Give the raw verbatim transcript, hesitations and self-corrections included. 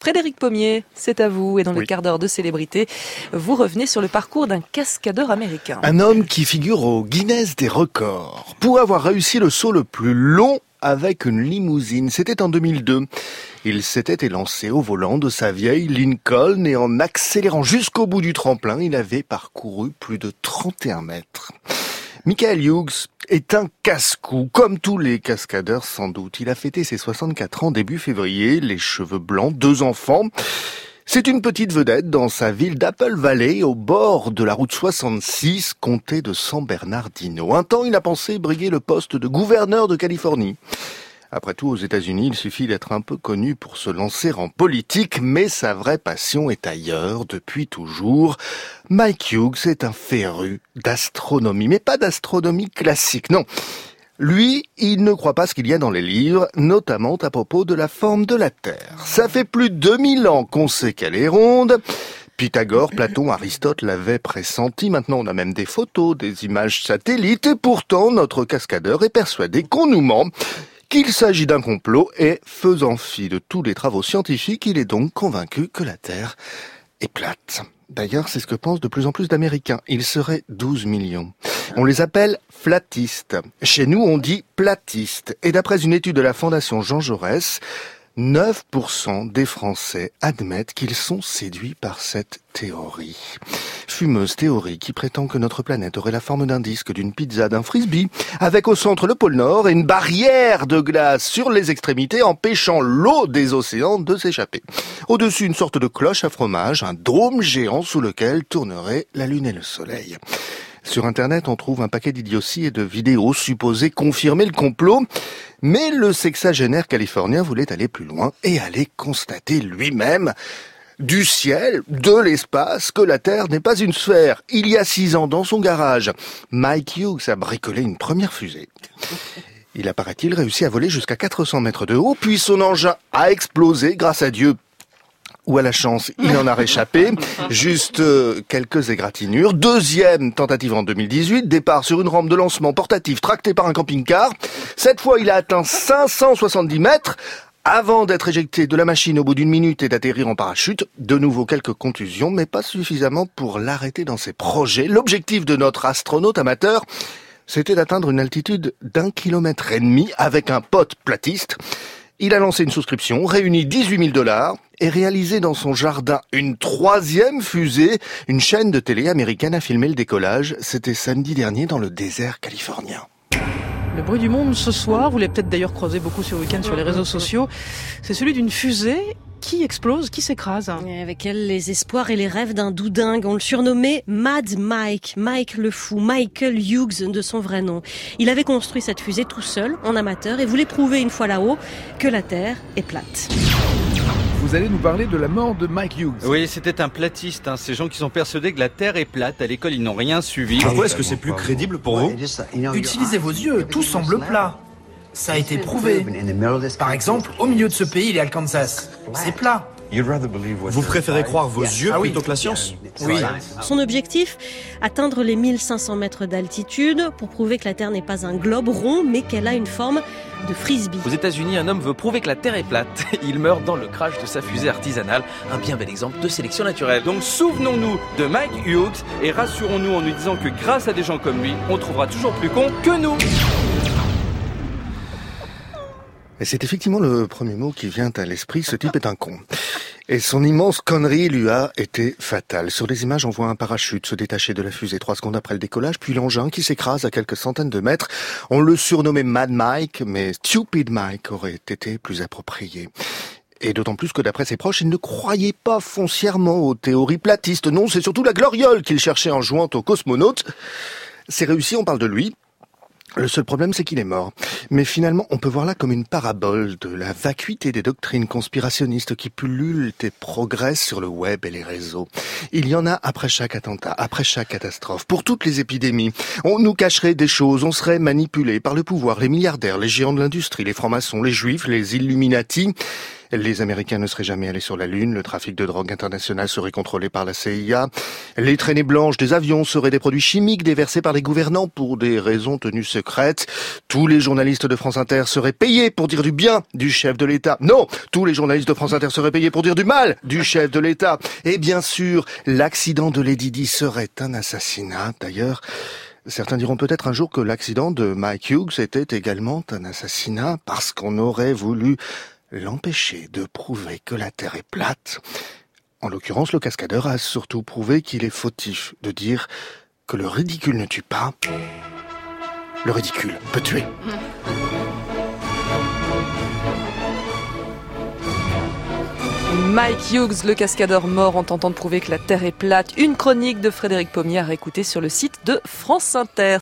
Frédéric Pommier, c'est à vous. Et dans le oui. quart d'heure de célébrité, vous revenez sur le parcours d'un cascadeur américain. Un homme qui figure au Guinness des records pour avoir réussi le saut le plus long avec une limousine. C'était en deux mille deux. Il s'était élancé au volant de sa vieille Lincoln et en accélérant jusqu'au bout du tremplin, il avait parcouru plus de trente et un mètres. Michael Hughes est un casse-cou, comme tous les cascadeurs sans doute. Il a fêté ses soixante-quatre ans début février, les cheveux blancs, deux enfants. C'est une petite vedette dans sa ville d'Apple Valley, au bord de la route soixante-six, comté de San Bernardino. Un temps, il a pensé briguer le poste de gouverneur de Californie. Après tout, aux États-Unis, il suffit d'être un peu connu pour se lancer en politique, mais sa vraie passion est ailleurs depuis toujours. Mike Hughes est un féru d'astronomie, mais pas d'astronomie classique, non. Lui, il ne croit pas ce qu'il y a dans les livres, notamment à propos de la forme de la Terre. Ça fait plus de deux mille ans qu'on sait qu'elle est ronde. Pythagore, Platon, Aristote l'avaient pressenti. Maintenant, on a même des photos, des images satellites. Et pourtant, notre cascadeur est persuadé qu'on nous ment, qu'il s'agit d'un complot. Et faisant fi de tous les travaux scientifiques, il est donc convaincu que la Terre est plate. D'ailleurs, c'est ce que pensent de plus en plus d'Américains. Ils seraient douze millions. On les appelle flatistes. Chez nous, on dit platistes. Et d'après une étude de la Fondation Jean Jaurès, neuf pour cent des Français admettent qu'ils sont séduits par cette théorie. Fumeuse théorie qui prétend que notre planète aurait la forme d'un disque, d'une pizza, d'un frisbee, avec au centre le pôle Nord et une barrière de glace sur les extrémités empêchant l'eau des océans de s'échapper. Au-dessus, une sorte de cloche à fromage, un dôme géant sous lequel tourneraient la Lune et le Soleil. Sur Internet, on trouve un paquet d'idioties et de vidéos supposées confirmer le complot. Mais le sexagénaire californien voulait aller plus loin et aller constater lui-même du ciel, de l'espace, que la Terre n'est pas une sphère. Il y a six ans, dans son garage, Mike Hughes a bricolé une première fusée. Il a, paraît-il, réussi à voler jusqu'à quatre cents mètres de haut, puis son engin a explosé, grâce à Dieu. Ou à la chance, il en a réchappé. Juste euh, quelques égratignures. Deuxième tentative en deux mille dix-huit. Départ sur une rampe de lancement portative tractée par un camping-car. Cette fois, il a atteint cinq cent soixante-dix mètres avant d'être éjecté de la machine au bout d'une minute et d'atterrir en parachute. De nouveau quelques contusions, mais pas suffisamment pour l'arrêter dans ses projets. L'objectif de notre astronaute amateur, c'était d'atteindre une altitude d'un kilomètre et demi avec un pote platiste. Il a lancé une souscription, réuni dix-huit mille dollars et réalisé dans son jardin une troisième fusée. Une chaîne de télé américaine a filmé le décollage. C'était samedi dernier dans le désert californien. Le bruit du monde ce soir, vous l'avez peut-être d'ailleurs croisé beaucoup ce week-end sur les réseaux sociaux, c'est celui d'une fusée qui explose, qui s'écrase. Et avec elle, les espoirs et les rêves d'un doudingue. On le surnommait Mad Mike, Mike le fou, Michael Hughes de son vrai nom. Il avait construit cette fusée tout seul, en amateur, et voulait prouver une fois là-haut que la Terre est plate. Vous allez nous parler de la mort de Mike Hughes. Oui, c'était un platiste, hein. Ces gens qui sont persuadés que la Terre est plate. À l'école, ils n'ont rien suivi. Pourquoi est-ce que c'est plus crédible pour vous ? Utilisez vos yeux, tout semble plat. Ça a été prouvé. Par exemple, au milieu de ce pays, les Arkansas, c'est plat. Vous préférez croire vos yeux Ah oui. plutôt que la science ? Oui. Son objectif, atteindre les mille cinq cents mètres d'altitude pour prouver que la Terre n'est pas un globe rond, mais qu'elle a une forme de frisbee. Aux États-Unis, un homme veut prouver que la Terre est plate. Il meurt dans le crash de sa fusée artisanale. Un bien bel exemple de sélection naturelle. Donc souvenons-nous de Mike Hughes et rassurons-nous en nous disant que grâce à des gens comme lui, on trouvera toujours plus con que nous. Et c'est effectivement le premier mot qui vient à l'esprit, ce type est un con. Et son immense connerie lui a été fatale. Sur les images, on voit un parachute se détacher de la fusée trois secondes après le décollage, puis l'engin qui s'écrase à quelques centaines de mètres. On le surnommait Mad Mike, mais Stupid Mike aurait été plus approprié. Et d'autant plus que d'après ses proches, il ne croyait pas foncièrement aux théories platistes. Non, c'est surtout la gloriole qu'il cherchait en jouant aux cosmonautes. C'est réussi, on parle de lui. Le seul problème, c'est qu'il est mort. Mais finalement, on peut voir là comme une parabole de la vacuité des doctrines conspirationnistes qui pullulent et progressent sur le web et les réseaux. Il y en a après chaque attentat, après chaque catastrophe, pour toutes les épidémies. On nous cacherait des choses, on serait manipulé par le pouvoir, les milliardaires, les géants de l'industrie, les francs-maçons, les juifs, les Illuminati. Les Américains ne seraient jamais allés sur la Lune, le trafic de drogue international serait contrôlé par la C I A, les traînées blanches des avions seraient des produits chimiques déversés par les gouvernants pour des raisons tenues secrètes, tous les journalistes de France Inter seraient payés pour dire du bien du chef de l'État. Non, tous les journalistes de France Inter seraient payés pour dire du mal du chef de l'État. Et bien sûr, l'accident de Lady Di serait un assassinat. D'ailleurs, certains diront peut-être un jour que l'accident de Mike Hughes était également un assassinat parce qu'on aurait voulu l'empêcher de prouver que la Terre est plate. En l'occurrence, le cascadeur a surtout prouvé qu'il est fautif de dire que le ridicule ne tue pas. Le ridicule peut tuer. Mike Hughes, le cascadeur mort en tentant de prouver que la Terre est plate. Une chronique de Frédéric Pommier à écouter sur le site de France Inter.